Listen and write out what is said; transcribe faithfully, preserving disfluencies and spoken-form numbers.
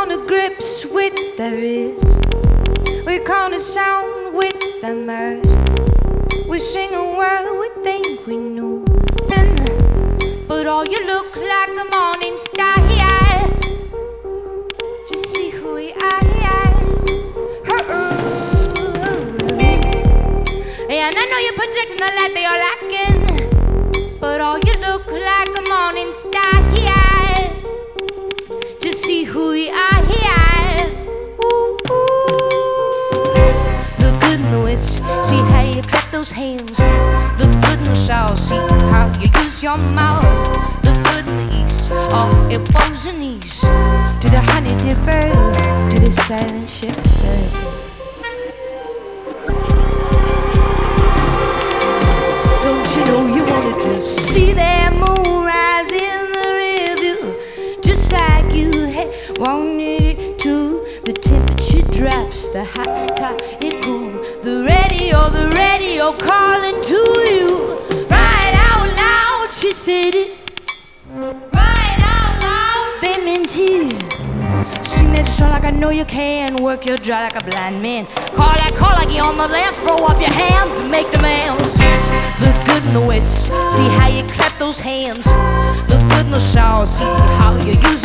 come to grips with the risk. We come to sound with the merge. We sing a word we think we know, but all you look like a morning star. Yeah. Just see who we are. Yeah. And I know you're projecting the light that you're lacking, but all you look like a morning star. Yeah. Just see who we are. Yeah. Ooh, ooh. Look good in the west, see how you clap those hands. Look good in the south, see how you use your mouth. Look good in the east, all elbows and knees. To the honey dipper, to the silent shifter. Don't you know you wanna just see that moon rise in the rearview, just like you had wanted it to. The temperature drops, the hot top it cool. The radio, the radio calling to you. Right out loud, she said it. Right out loud, they meant it. Sing that song like I know you can. Work your jaw like a blind man. Call that call like you on the left. Throw up your hands and make demands. Look good in the west, see how you clap those hands. Look good in the south, see how you use